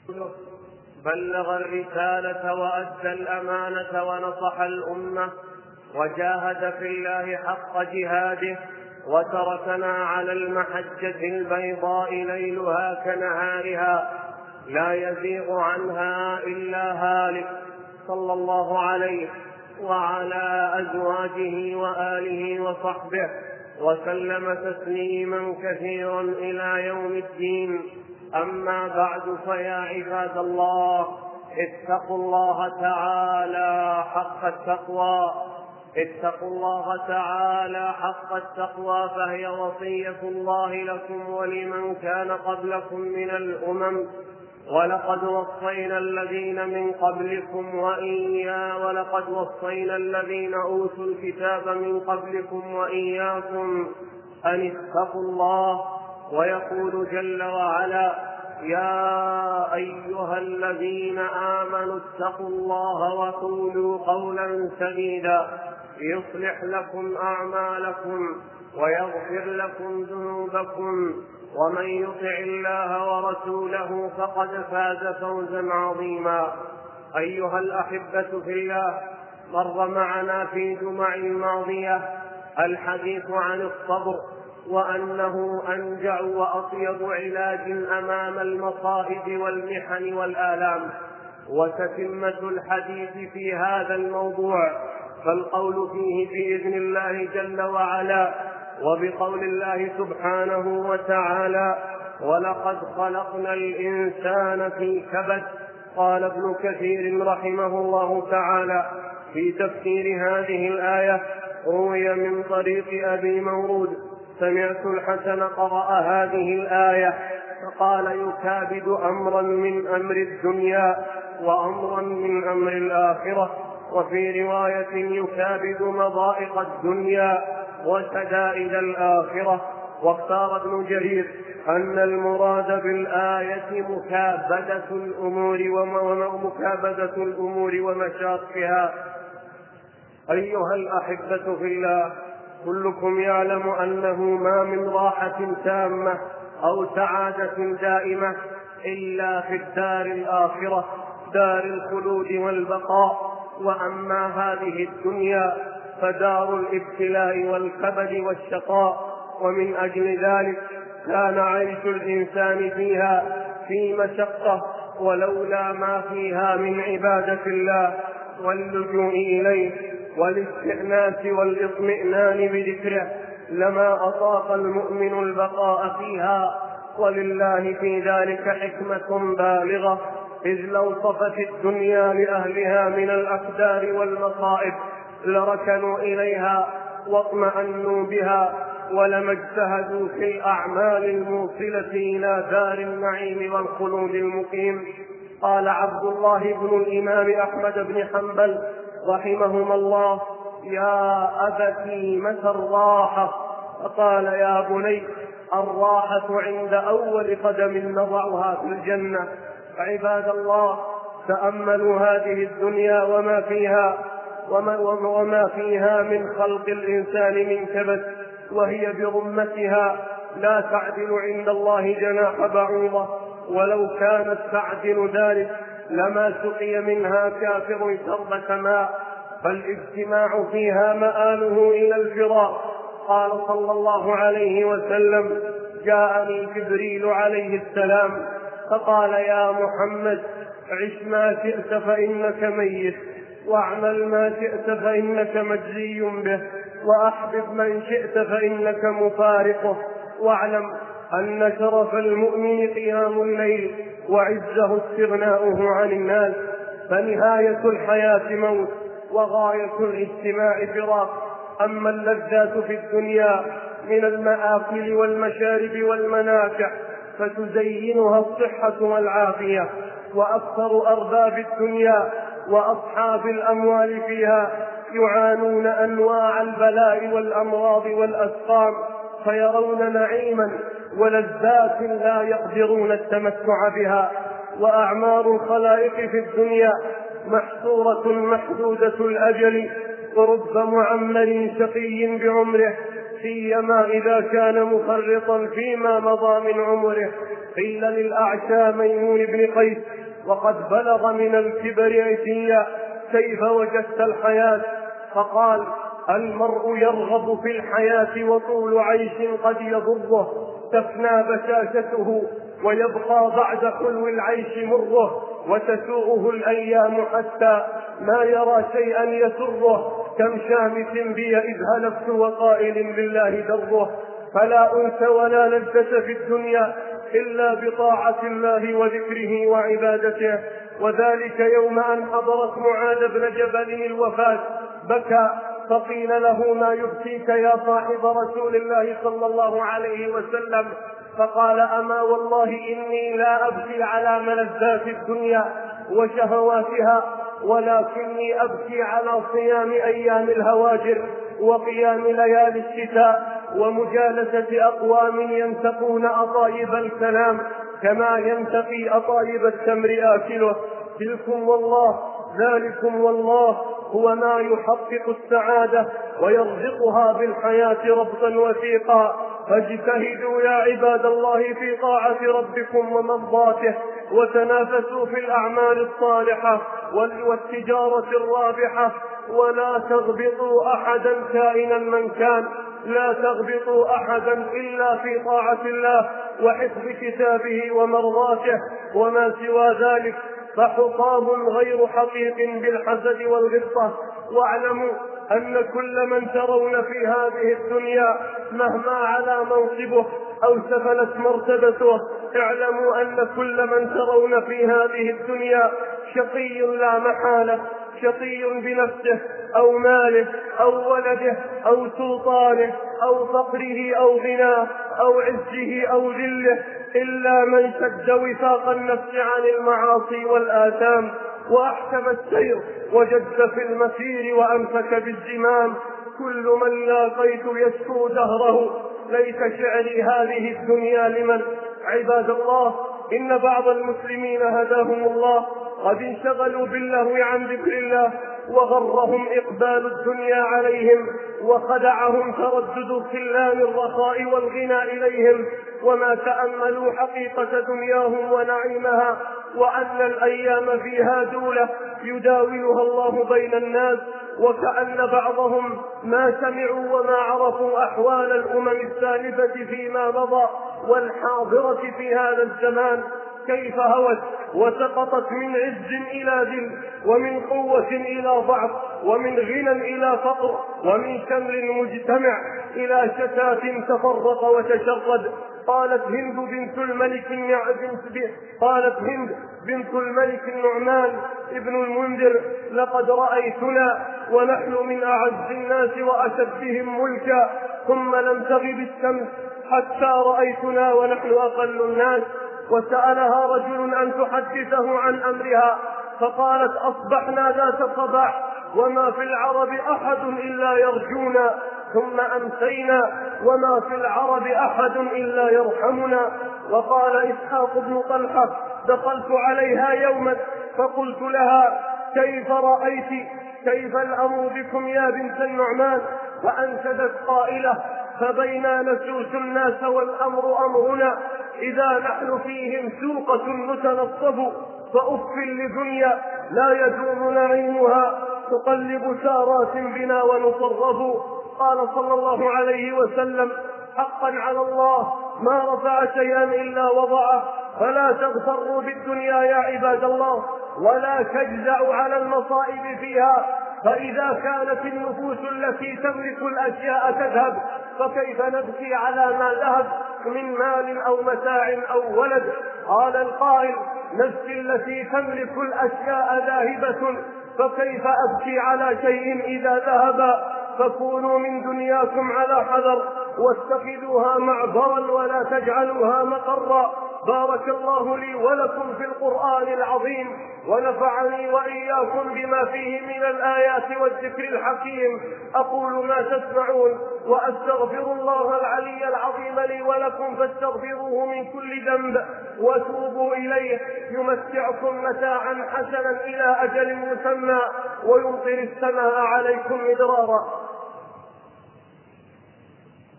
بلغ الرسالة وأدى الأمانة ونصح الأمة وجاهد في الله حق جهاده وتركنا على المحجة البيضاء ليلها كنهارها لا يزيغ عنها إلا هالك، صلى الله عليه وعلى أزواجه وآله وصحبه وسلم تسليما كثيرا إلى يوم الدين. أما بعد، فيا عباد الله، اتقوا الله تعالى حق التقوى، اتقوا الله تعالى حق التقوى، فهي وصية الله لكم ولمن كان قبلكم من الأمم. ولقد وصينا الذين من قبلكم ولقد وصينا الذين أوتوا الكتاب من قبلكم وإياكم أن اتقوا الله. ويقول جل وعلا: يا أيها الذين آمنوا اتقوا الله وقولوا قولا سديدا يصلح لكم أعمالكم ويغفر لكم ذنوبكم، ومن يطع الله ورسوله فقد فاز فوزا عظيما. أيها الأحبة في الله، مر معنا في جمع ماضية الحديث عن الصبر، وأنه أنجع وأطيب علاج أمام المصائب والمحن والآلام. وتتمة الحديث في هذا الموضوع فالقول فيه بإذن الله جل وعلا وبقول الله سبحانه وتعالى: ولقد خلقنا الإنسان في كبد. قال ابن كثير رحمه الله تعالى في تفسير هذه الآية: روي من طريق أبي مورود: سمعت الحسن قرأ هذه الآية فقال: يكابد أمرا من أمر الدنيا وأمرا من أمر الآخرة. وفي رواية: يكابد مضائق الدنيا وشدائد الآخرة. واختار ابن جرير أن المراد بالآية مكابدة الأمور ومشاقها. أيها الأحبة في الله، كلكم يعلم أنه ما من راحة تامة أو سعادة دائمة إلا في الدار الآخرة، دار الخلود والبقاء. وأما هذه الدنيا فدار الابتلاء والكبد والشقاء، ومن أجل ذلك كان عيش الإنسان فيها في مشقة، ولولا ما فيها من عبادة الله واللجوء إليه والاستئناس والاطمئنان بذكره لما أطاق المؤمن البقاء فيها. ولله في ذلك حكمة بالغة، إذ لو صفت الدنيا لأهلها من الأقدار والمصائب لركنوا إليها واطمأنوا بها، ولما اجتهدوا في الأعمال الموصلة إلى دار النعيم والخلود المقيم. قال عبد الله بن الإمام أحمد بن حنبل رحمهما الله: يا أبتي متى الراحة؟ فقال: يا بني، الراحة عند أول قدم نضعها في الجنة. عباد الله، تأملوا هذه الدنيا وما فيها من خلق الإنسان من كبد، وهي برمتها لا تعدل عند الله جناح بعوضة، ولو كانت تعدل ذلك لما سقي منها كافر شربة ماء، فالاجتماع فيها مآله إلى الفراق. قال صلى الله عليه وسلم: جاءني جبريل عليه السلام فقال: يا محمد، عش ما شئت فإنك ميت، واعمل ما شئت فإنك مجزي به، وأحبب من شئت فإنك مفارقه، واعلم أن شرف المؤمن قيام الليل وعزه استغناؤه عن الناس، فنهاية الحياة موت وغاية الاجتماع فراق. أما اللذات في الدنيا من المآكل والمشارب والمنافع فتزينها الصحة والعافية، وأكثر أرباب الدنيا وأصحاب الأموال فيها يعانون أنواع البلاء والأمراض والأسقام، فيرون نعيما ولذات لا يقدرون التمتع بها. وأعمار الخلائق في الدنيا محصورة محدودة الأجل، ورب معمر شقي بعمره سيما إذا كان مفرطا فيما مضى من عمره. قيل للأعشى ميمون بن قيس وقد بلغ من الكبر عتيا: كيف وجدت الحياة؟ فقال: المرء يرغب في الحياة وطول عيش قد يضره، تفنى بشاشته ويبقى بعد حلو العيش مره، وتسوءه الأيام حتى ما يرى شيئا يسره، كم شامت بي إذ هلكت وقائل بالله دره. فلا أنس ولا لذة في الدنيا إلا بطاعة الله وذكره وعبادته. وذلك يوم أن حضرت معاذ بن جبل الوفاة بكى، فقيل له: ما يبكيك يا صاحب رسول الله صلى الله عليه وسلم؟ فقال: أما والله إني لا أبكي على ملذات الدنيا وشهواتها، ولكني أبكي على صيام أيام الهواجر وقيام ليالي الشتاء ومجالسة أقوام ينتقون أطايب الكلام كما ينتقي أطايب التمر آكله. تلكم والله، ذلكم والله هو ما يحقق السعادة ويرزقها بالحياة ربطا وثيقا. فاجتهدوا يا عباد الله في طاعة ربكم ومرضاته، وتنافسوا في الأعمال الصالحة والتجارة الرابحة، ولا تغبطوا أحدا كائنا من كان، لا تغبطوا أحدا إلا في طاعة الله وحفظ كتابه ومرضاته، وما سوى ذلك فحطام غير حقيق بالحسد والغبطة. واعلموا أن كل من ترون في هذه الدنيا مهما على منصبه أو سفلت مرتبته، اعلموا أن كل من ترون في هذه الدنيا شقي لا محالة، شقي بنفسه أو ماله أو ولده أو سلطانه أو فقره أو غناه أو عزه أو ذله، إلا من شد وثاق النفس عن المعاصي والآثام وأحكم السير وجد في المسير وأمسك بالزمام. كل من لاقيت يشكو دهره: ليس شعري هذه الدنيا لمن. عباد الله، إن بعض المسلمين هداهم الله قد انشغلوا باللهو عن ذكر الله، وغرهم إقبال الدنيا عليهم، وخدعهم تردد خلان الرخاء والغنى إليهم، وما تأملوا حقيقة دنياهم ونعيمها، وأن الأيام فيها دولة يداولها الله بين الناس، وكأن بعضهم ما سمعوا وما عرفوا أحوال الأمم السالفة فيما مضى والحاضرة في هذا الزمان، كيف هوت وسقطت من عز إلى ذل، ومن قوة إلى ضعف، ومن غنى إلى فقر، ومن شمل مجتمع إلى شتات تفرق وتشرد. قالت هند بنت الملك النعمان ابن المنذر: لقد رأيتنا ونحن من أعز الناس وأشدهم ملكا، ثم لم تغب الشمس حتى رأيتنا ونحن أقل الناس. وسألها رجل أن تحدثه عن أمرها، فقالت: أصبحنا ذات صباح وما في العرب أحد إلا يرجونا، ثم أمسينا وما في العرب أحد إلا يرحمنا. وقال إسحاق بن طلحة: دخلت عليها يوما فقلت لها: كيف رأيت؟ كيف الأمر بكم يا بنت النعمان؟ فأنشدت قائلة: فبينا نسوس الناس والأمر أمرنا، إذا نحن فيهم سوقة نتنصب، فأف لدنيا لا يدوم نعيمها، تقلب سارات بنا ونصرف. قال صلى الله عليه وسلم: حقا على الله ما رفع شيئا إلا وضعه، فلا تغتروا بالدنيا يا عباد الله، ولا تجزعوا على المصائب فيها، فإذا كانت النفوس التي تملك الأشياء تذهب، فكيف نبكي على ما ذهب من مال أو متاع أو ولد؟ قال القائل: نفسي التي تملك الأشياء ذاهبة، فكيف أبكي على شيء إذا ذهب؟ فكونوا من دنياكم على حذر، واتخذوها معبرا ولا تجعلوها مقرا. بارك الله لي ولكم في القرآن العظيم، ونفعني وإياكم بما فيه من الآيات والذكر الحكيم. أقول ما تسمعون، وأستغفر الله العلي العظيم لي ولكم، فاستغفروه من كل ذنب وتوبوا إليه، يمتعكم متاعا حسنا إلى أجل مسمى، ويمطر السماء عليكم مدرارا.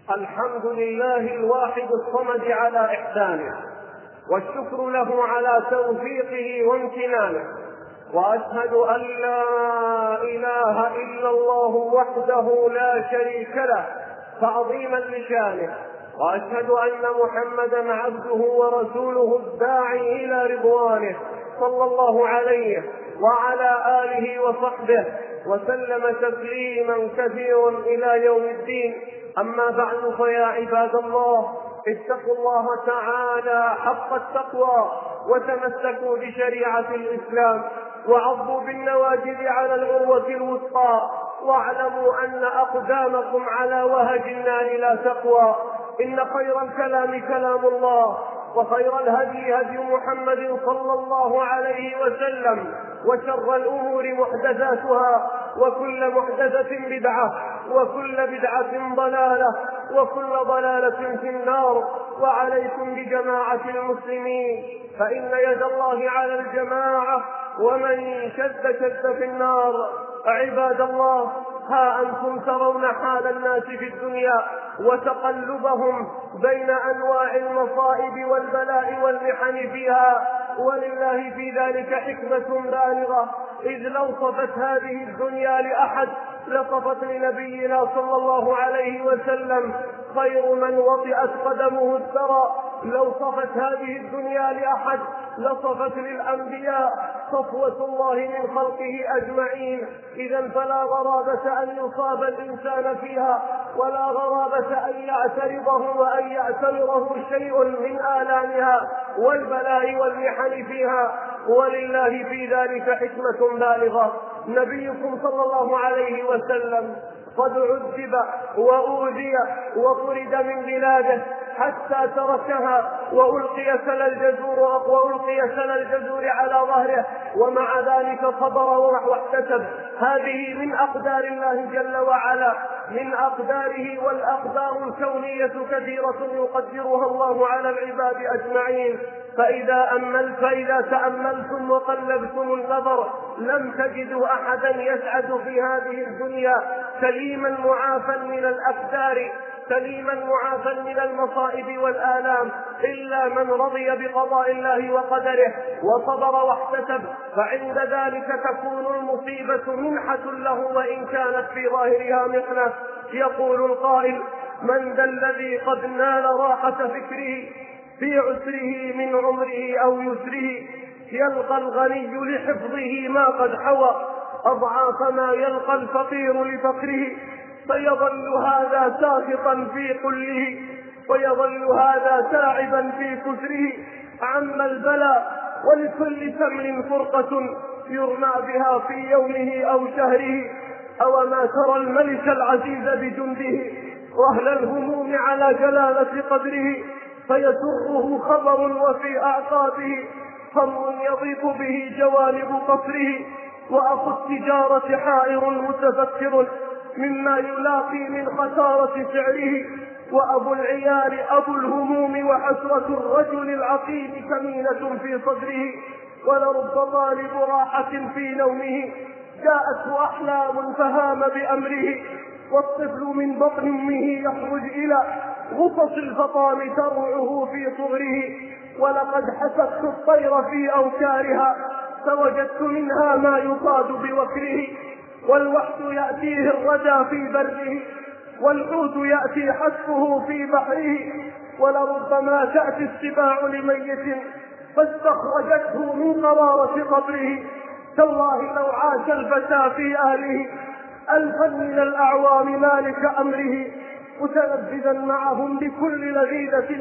الحمد لله الواحد الصمد على إحسانه، والشكر له على توفيقه وامتنانه، وأشهد أن لا إله إلا الله وحده لا شريك له تعظيما لشانه، وأشهد أن محمدا عبده ورسوله الداعي إلى رضوانه صلى الله عليه وعلى آله وصحبه وسلم تسليما كثيرا إلى يوم الدين. أما بعد، فيا عباد الله، اتقوا الله تعالى حق التقوى وتمسكوا بشريعة الإسلام وعضوا بالنواجذ على العروة الوثقى، واعلموا أن أقدامكم على وهج النار لا تقوى. إن خير الكلام كلام الله، وخير الهدي هدي محمد صلى الله عليه وسلم، وشر الأمور محدثاتها، وكل محدثة بدعة، وكل بدعة ضلالة، وكل ضلالة في النار. وعليكم بجماعة المسلمين، فإن يد الله على الجماعة، ومن شد في النار. عباد الله، ها أنتم ترون حال الناس في الدنيا وتقلبهم بين أنواع المصائب والبلاء والمحن فيها، ولله في ذلك حكمة بالغة، إذ لو صفت هذه الدنيا لأحد لصفت لنبينا صلى الله عليه وسلم خير من وطئت قدمه الثرى. لو صفت هذه الدنيا لأحد لصفت للأنبياء صفوة الله من خلقه أجمعين. إذن فلا غرابة أن يصاب الإنسان فيها، ولا غرابة أن يعترضه وأن يعترضه شيء من آلامها والبلاء والمحن فيها، ولله في ذلك حكمة بالغة. نبيكم صلى الله عليه وسلم قد عذب وأوذي وطرد من بلاده حتى تركها وألقي سل الجزور على ظهره، ومع ذلك صبر واحتسب. هذه من أقدار الله جل وعلا، من أقداره، والأقدار الكونية كثيرة يقدرها الله على العباد أجمعين. فإذا تأملتم وقلبتم النظر لم تجدوا أحدا يسعد في هذه الدنيا سليما معافى من الأقدار، سليما معافى من المصائب والآلام، إلا من رضي بقضاء الله وقدره وصبر واحتسب، فعند ذلك تكون المصيبة منحة له وإن كانت في ظاهرها محنة. يقول القائل: من ذا الذي قد نال راحة فكره في عسره من عمره أو يسره، يلقى الغني لحفظه ما قد حوى أضعاف ما يلقى الفقير لفقره، فيظل هذا ساخطا في قله، ويظل هذا تاعبا في كسره. عم البلاء، ولكل سمل فرقة يرمى بها في يومه أو شهره. أوما ترى الملك العزيز بجنده وأهل الهموم على جلالة قدره، فيسره خبر وفي أعقابه هم يضيق به جوانب قصره، وأخو التجارة حائر متفكر مما يلاقي من خسارة سعره، وأبو العيال أبو الهموم وحسرة الرجل العقيم كمينة في صدره، ولرب طالب راحة في نومه جاءته أحلام فهام بأمره، والطفل من بطن أمه يخرج إلى غصص الفطام ترعه في صغره، ولقد حسبت الطير في أوكارها فوجدت منها ما يصاد بوكره، والوحش يأتيه الردى في بره، والحوت يأتي حتفه في بحره، ولربما تأتي السباع لميت فاستخرجته من قرارة قبره. تالله لو عاش الفتى في أهله ألفا من الأعوام مالك أمره، متلذذا معهم بكل لذيذة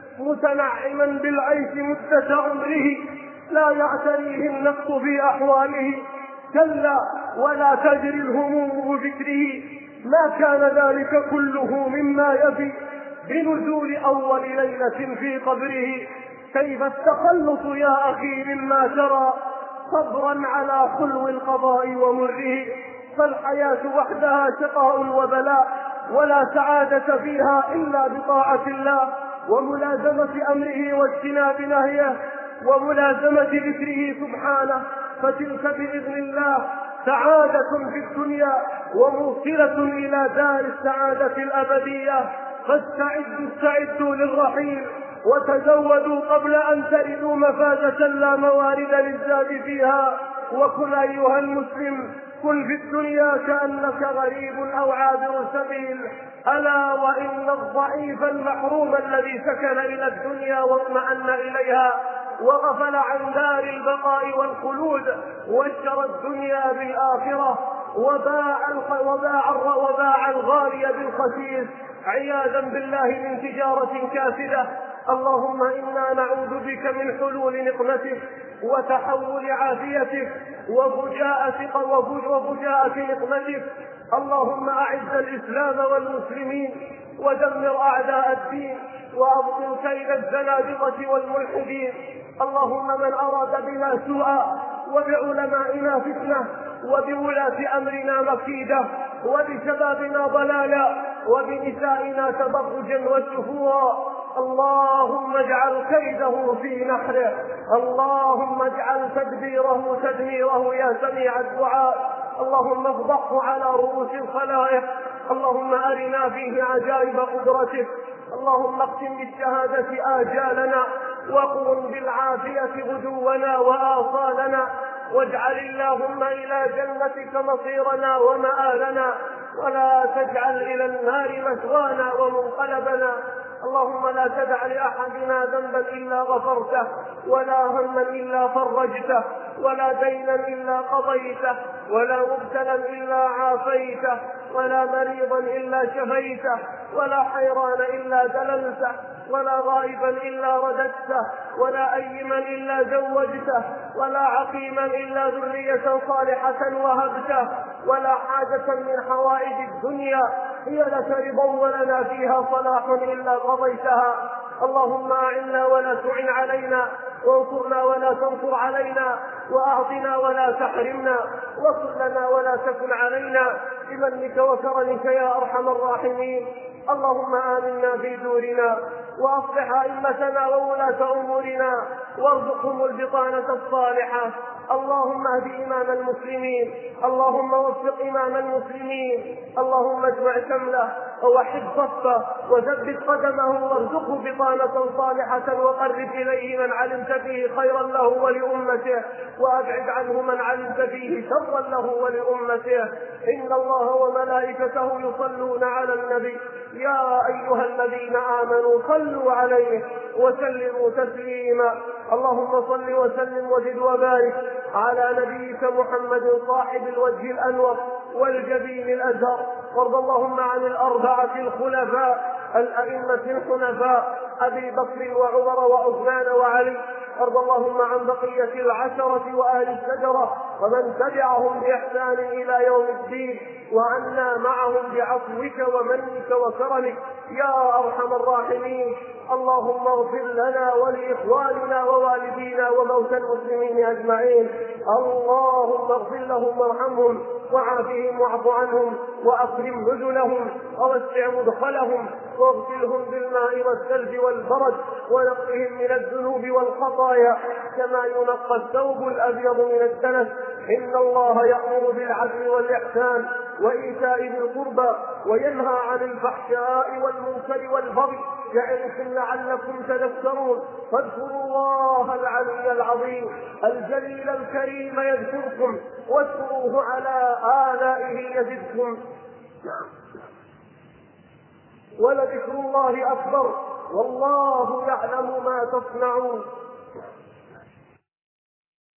متنعما بالعيش مدة عمره، لا يعتريه النفس في أحواله، كلا ولا تجري الهموم بفكره، ما كان ذلك كله مما يفي بنزول أول ليلة في قبره. كيف التخلص يا أخي مما ترى صبرا على خلو القضاء ومره، فالحياة وحدها شقاء وبلاء، ولا سعادة فيها إلا بطاعة الله وملازمة أمره واجتناب نهيه وملازمة ذكره سبحانه، فتلك بإذن الله سعادة في الدنيا وموصلة إلى دار السعادة الأبدية. استعدوا للرحيل، وتزودوا قبل أن تردوا مفازة لا موارد للزاد فيها. وكن أيها المسلم، كن في الدنيا كأنك غريب أو عابر سبيل. ألا وإن الضعيف المحروم الذي سكن إلى الدنيا واطمأن إليها وغفل عن دار البقاء والخلود واشترى الدنيا بالآخرة وباع الغالي بالخسيس عياذا بالله من تجارة كاسدة. اللهم إنا نعوذ بك من حلول نقمتك وتحول عافيتك وفجاءة نقمتك. اللهم أعز الإسلام والمسلمين ودمر أعداء الدين وأبطل كيد الزنادقة والملحدين. اللهم من أراد بنا سوءا وبعلمائنا فتنة وبولاة أمرنا مكيدة وبشبابنا ضلالا وبنسائنا تبرجا وسفورا، اللهم اجعل كيده في نحره، اللهم اجعل تدبيره تدميره يا سميع الدعاء. اللهم افضحه على رؤوس الخلائق. اللهم أرنا فيه عجائب قدرتك. اللهم اختم بالشهادة آجالنا وقرن بالعافية غدونا وآصالنا، واجعل اللهم إلى جنتك مصيرنا ومآلنا، ولا تجعل إلى النار مثوانا ومنقلبنا. اللهم لا تدع لأحدنا ذنبا إلا غفرته، ولا هما إلا فرجته، ولا دينا إلا قضيته، ولا مبتلا إلا عافيته، ولا مريضا إلا شفيته، ولا حيران إلا دللته، ولا غائبا إلا رددته، ولا أيما إلا زوجته، ولا عقيما إلا ذرية صالحة وهبته، ولا حاجة من حوائج الدنيا هي لك رضا ولنا فيها صلاح إلا قضيتها. اللهم أعنا ولا تعن علينا، وانصرنا ولا تنصر علينا، وأعطنا ولا تحرمنا، وكن لنا ولا تكن علينا، بمنك وكرمك يا أرحم الراحمين. اللهم آمنا في دورنا، وأصلح أئمتنا وولاة أمورنا، وارزقهم البطانة الصالحة. اللهم اهد إمام المسلمين، اللهم وفق إمام المسلمين، اللهم اجمع شمله ووحد صفه وثبت قدمه، وارزقه بطانة صالحة، وقرب إليه من علمت فيه خيرا له ولأمته، وأبعد عنه من علمت فيه شرا له ولأمته. إن الله وملائكته يصلون على النبي، يا أيها الذين آمنوا صلوا عليه وسلموا تسليما. اللهم صل وسلم وزد وبارك على نبيك محمد صاحب الوجه الأنور والجبين الأزهر. وارض اللهم عن الأربعة الخلفاء الأئمة الحنفاء أبي بكر وعمر وعثمان وعلي. وارض اللهم عن بقية العشرة وأهل الشجرة ومن تبعهم بإحسان إلى يوم الدين، وعنا معهم بعفوك ومنك وكرمك يا أرحم الراحمين. اللهم اغفر لنا ولإخواننا ووالدينا وموتى المسلمين أجمعين. اللهم اغفر لهم وارحمهم وعافهم واعف عنهم وأكرم نزلهم ووسع مدخلهم واغسلهم بالماء والثلج والبرد ونقهم من الذنوب والخطايا كما ينقى الثوب الأبيض من الدنس. إن الله يأمر بالعدل والإحسان وإيتاء ذي القربى وينهى عن الفحشاء والمنكر والبغي يعظكم لعلكم تذكرون. فاذكروا الله العلي العظيم الجليل الكريم يذكركم، واذكروه على آلائه يزدكم، ولذكر الله أكبر والله يعلم ما تصنعون.